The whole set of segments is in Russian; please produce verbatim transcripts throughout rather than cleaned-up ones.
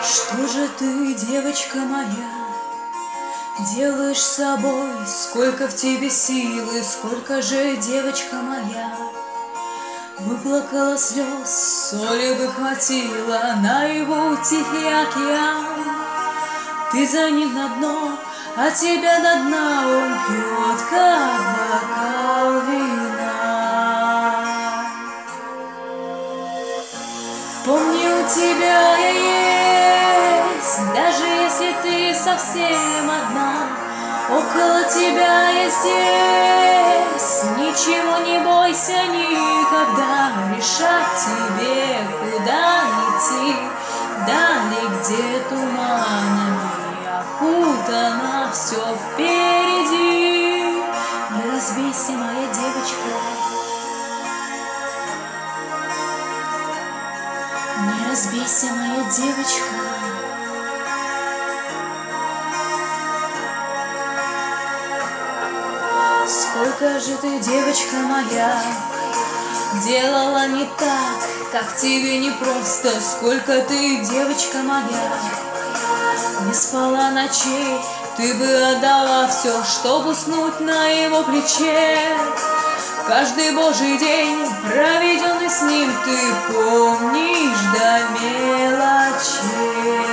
Что же ты, девочка моя, делаешь с собой? Сколько в тебе силы, сколько же, девочка моя, выплакала слез, соли бы хватило на его тихий океан. Ты за ним на дно, а тебя до дна он пьет, как бокал вина. Помни, у тебя я есть, даже если ты совсем одна. Около тебя я здесь, ничего не бойся никогда. Решать тебе, куда идти, вдали, где туманами окутано все впереди. Не разбейся, моя девочка, не разбейся, моя девочка. Сколько же ты, девочка моя, делала не так, как тебе непросто. Сколько ты, девочка моя, не спала ночей, ты бы отдала все, чтобы уснуть на его плече. Каждый божий день, проведенный с ним, ты помнишь до мелочей.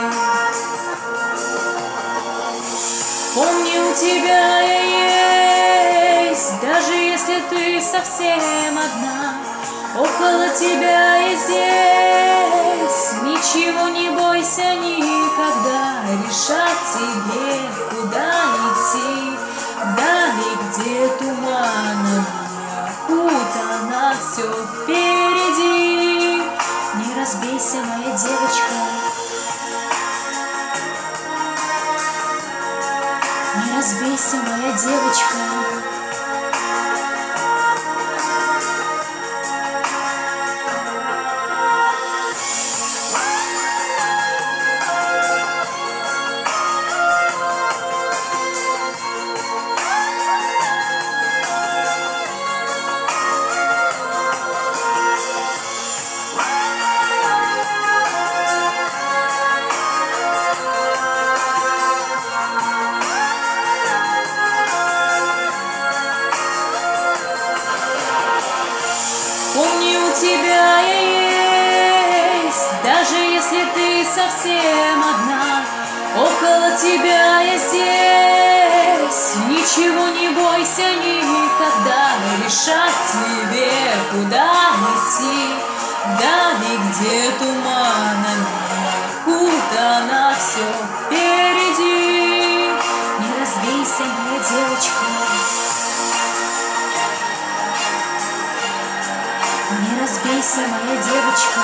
Помни, у тебя я есть, даже если ты совсем одна. Около тебя я здесь, ничего не бойся никогда. Решать тебе, куда идти, вдали, где туманами окутано все впереди. Не разбейся, моя девочка, не разбейся, моя девочка. Помни, у тебя я есть, даже если ты совсем одна. Около тебя я здесь, ничего не бойся никогда. Решать тебе, куда идти, вдали, где туманами окутано все впереди. Не разбейся, моя девочка, не разбейся, моя девочка,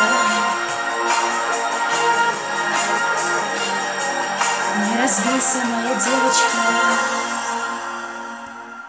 не разбейся, моя девочка.